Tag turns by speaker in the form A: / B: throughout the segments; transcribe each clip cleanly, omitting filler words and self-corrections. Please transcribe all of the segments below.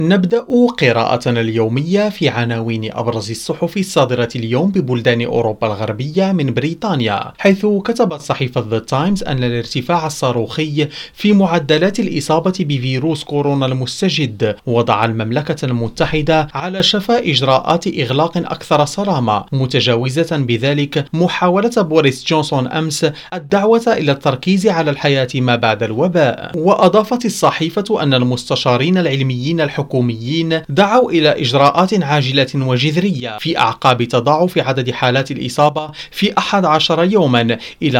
A: نبدأ قراءتنا اليومية في عناوين أبرز الصحف الصادرة اليوم ببلدان أوروبا الغربية من بريطانيا، حيث كتبت صحيفة The Times أن الارتفاع الصاروخي في معدلات الإصابة بفيروس كورونا المستجد وضع المملكة المتحدة على شفا إجراءات إغلاق أكثر صرامة، متجاوزة بذلك محاولة بوريس جونسون أمس الدعوة إلى التركيز على الحياة ما بعد الوباء. وأضافت الصحيفة أن المستشارين العلميين الحكوميين دعوا إلى إجراءات عاجلة وجذرية في أعقاب تضاعف عدد حالات الإصابة في 11 يوما إلى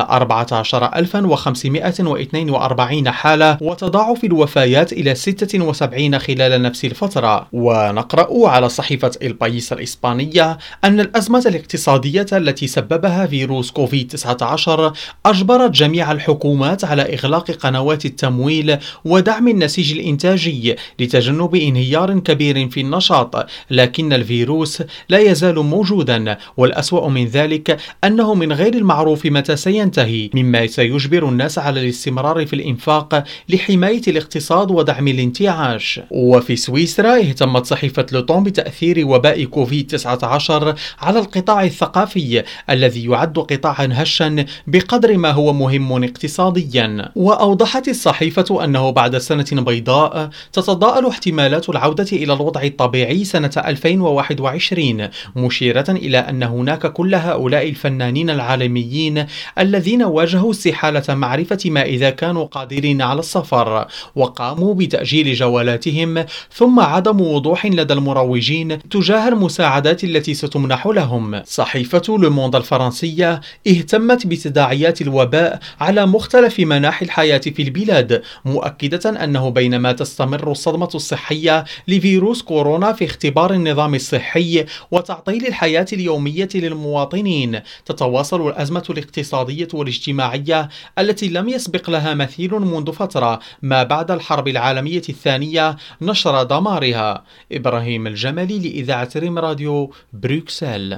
A: 14542 حالة، وتضاعف الوفيات إلى 76 خلال نفس الفترة. ونقرأ على صحيفة البايس الإسبانية أن الأزمة الاقتصادية التي سببها فيروس كوفيد-19 أجبرت جميع الحكومات على إغلاق قنوات التمويل ودعم النسيج الإنتاجي لتجنب انهيار كبير في النشاط، لكن الفيروس لا يزال موجودا، والأسوأ من ذلك أنه من غير المعروف متى سينتهي، مما سيجبر الناس على الاستمرار في الإنفاق لحماية الاقتصاد ودعم الانتعاش. وفي سويسرا اهتمت صحيفة لوطون بتأثير وباء كوفيد-19 على القطاع الثقافي الذي يعد قطاعا هشا بقدر ما هو مهم اقتصاديا. وأوضحت الصحيفة أنه بعد سنة بيضاء تتضاءل احتمالات العودة إلى الوضع الطبيعي سنة 2021، مشيرة إلى أن هناك كل هؤلاء الفنانين العالميين الذين واجهوا استحالة معرفة ما إذا كانوا قادرين على السفر وقاموا بتأجيل جولاتهم، ثم عدم وضوح لدى المروجين تجاه المساعدات التي ستمنح لهم. صحيفة لوموند الفرنسية اهتمت بتداعيات الوباء على مختلف مناحي الحياة في البلاد، مؤكدة أنه بينما تستمر الصدمة الصحية لفيروس كورونا في اختبار النظام الصحي وتعطيل الحياة اليومية للمواطنين، تتواصل الأزمة الاقتصادية والاجتماعية التي لم يسبق لها مثيل منذ فترة ما بعد الحرب العالمية الثانية نشر دمارها. إبراهيم الجمالي لإذاعة ريم راديو، بروكسل.